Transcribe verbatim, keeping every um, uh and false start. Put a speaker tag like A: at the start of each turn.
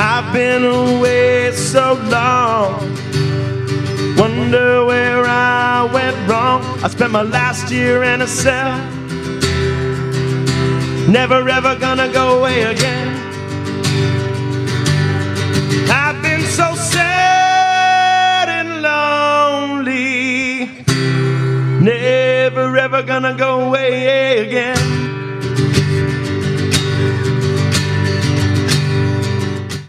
A: I've been away so long, wonder where I went wrong. I spent my last year in a cell, never ever gonna go away again. I've been so sad and lonely, never ever gonna go away again.